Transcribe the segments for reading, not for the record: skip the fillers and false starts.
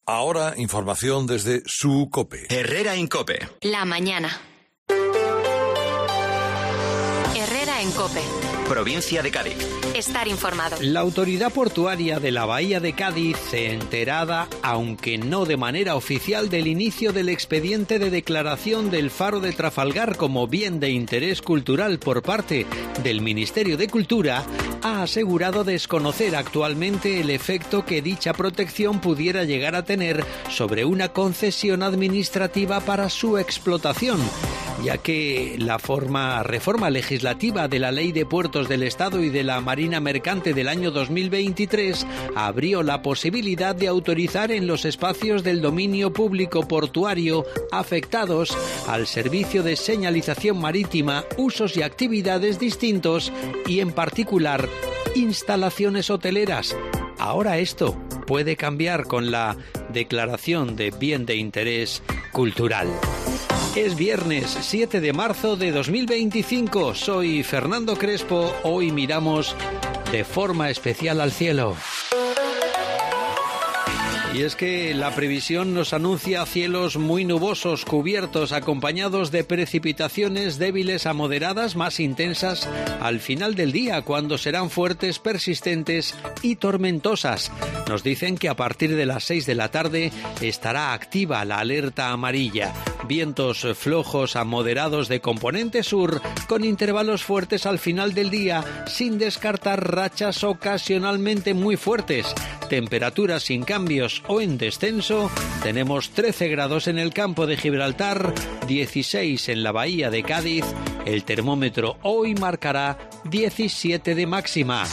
Ahora, información desde su COPE. Herrera en COPE. La mañana. Herrera en COPE. Provincia de Cádiz. Estar informado. La autoridad portuaria de la Bahía de Cádiz, enterada, aunque no de manera oficial, del inicio del expediente de declaración del Faro de Trafalgar como bien de interés cultural por parte del Ministerio de Cultura, ha asegurado desconocer actualmente el efecto que dicha protección pudiera llegar a tener sobre una concesión administrativa para su explotación, ya que la reforma legislativa de la Ley de Puertos del Estado y de la Marina Mercante del año 2023 abrió la posibilidad de autorizar en los espacios del dominio público portuario afectados al servicio de señalización marítima usos y actividades distintos y, en particular, instalaciones hoteleras. Ahora esto puede cambiar con la declaración de bien de interés cultural. Es viernes 7 de marzo de 2025. Soy Fernando Crespo. Hoy miramos de forma especial al cielo. Y es que la previsión nos anuncia cielos muy nubosos, cubiertos, acompañados de precipitaciones débiles a moderadas, más intensas al final del día, cuando serán fuertes, persistentes y tormentosas. Nos dicen que a partir de las 6 de la tarde estará activa la alerta amarilla. Vientos flojos a moderados de componente sur, con intervalos fuertes al final del día, sin descartar rachas ocasionalmente muy fuertes. Temperaturas sin cambios o en descenso. Tenemos 13 grados en el campo de Gibraltar, 16 en la bahía de Cádiz. El termómetro hoy marcará 17 de máxima.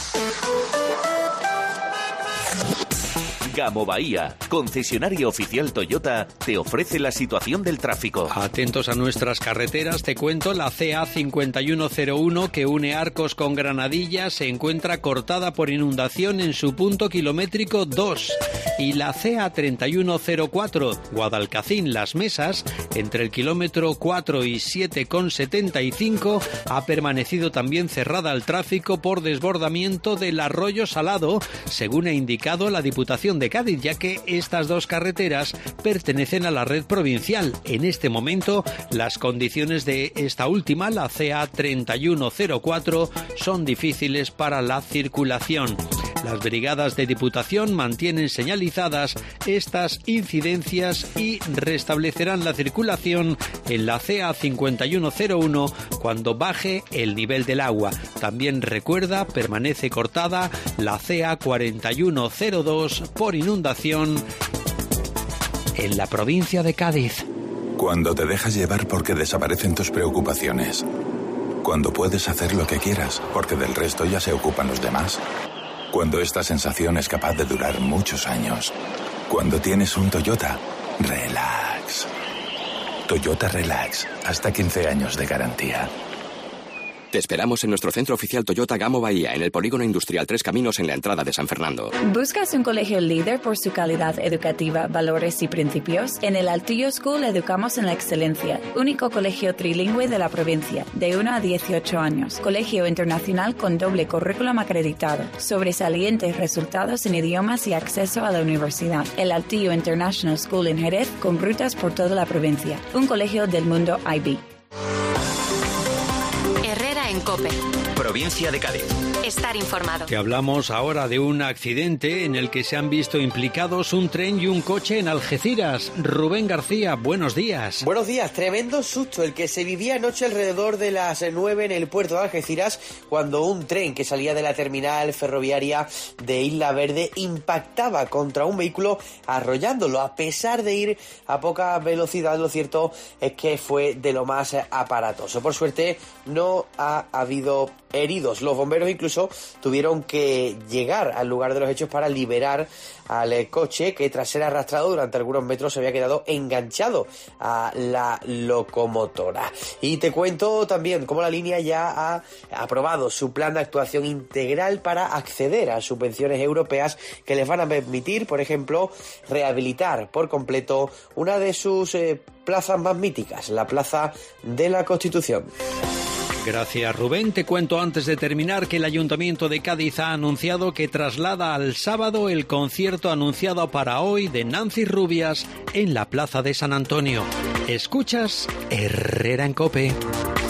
Gamo Bahía, concesionario oficial Toyota, te ofrece la situación del tráfico. Atentos a nuestras carreteras, te cuento, la CA 5101 que une Arcos con Granadilla se encuentra cortada por inundación en su punto kilométrico 2. Y la CA 3104 Guadalcacín Las Mesas, entre el kilómetro 4 y 7,75, ha permanecido también cerrada al tráfico por desbordamiento del arroyo Salado, según ha indicado la Diputación de Cádiz, ya que estas dos carreteras pertenecen a la red provincial. En este momento, las condiciones de esta última, la CA 3104, son difíciles para la circulación. Las brigadas de Diputación mantienen señalizadas estas incidencias y restablecerán la circulación en la CA 5101 cuando baje el nivel del agua. También recuerda, permanece cortada la CA 4102 por inundación en la provincia de Cádiz. Cuando te dejas llevar porque desaparecen tus preocupaciones. Cuando puedes hacer lo que quieras porque del resto ya se ocupan los demás. Cuando esta sensación es capaz de durar muchos años. Cuando tienes un Toyota, relax. Toyota Relax, hasta 15 años de garantía. Te esperamos en nuestro centro oficial Toyota Gamo Bahía, en el Polígono Industrial Tres Caminos, en la entrada de San Fernando. ¿Buscas un colegio líder por su calidad educativa, valores y principios? En el Altillo School educamos en la excelencia. Único colegio trilingüe de la provincia, de 1 a 18 años. Colegio internacional con doble currículum acreditado. Sobresalientes resultados en idiomas y acceso a la universidad. El Altillo International School en Jerez, con rutas por toda la provincia. Un colegio del mundo IB. En COPE. Provincia de Cádiz. Estar informado. Te hablamos ahora de un accidente en el que se han visto implicados un tren y un coche en Algeciras. Rubén García, buenos días. Buenos días. Tremendo susto el que se vivía anoche alrededor de las 9 en el puerto de Algeciras, cuando un tren que salía de la terminal ferroviaria de Isla Verde impactaba contra un vehículo, arrollándolo. A pesar de ir a poca velocidad, lo cierto es que fue de lo más aparatoso. Por suerte no ha habido heridos. Los bomberos incluso tuvieron que llegar al lugar de los hechos para liberar al coche, que tras ser arrastrado durante algunos metros se había quedado enganchado a la locomotora. Y te cuento también cómo la línea ya ha aprobado su plan de actuación integral para acceder a subvenciones europeas que les van a permitir, por ejemplo, rehabilitar por completo una de sus plazas más míticas, la Plaza de la Constitución. Gracias, Rubén. Te cuento antes de terminar que el Ayuntamiento de Cádiz ha anunciado que traslada al sábado el concierto anunciado para hoy de Nancy Rubias en la Plaza de San Antonio. Escuchas Herrera en COPE.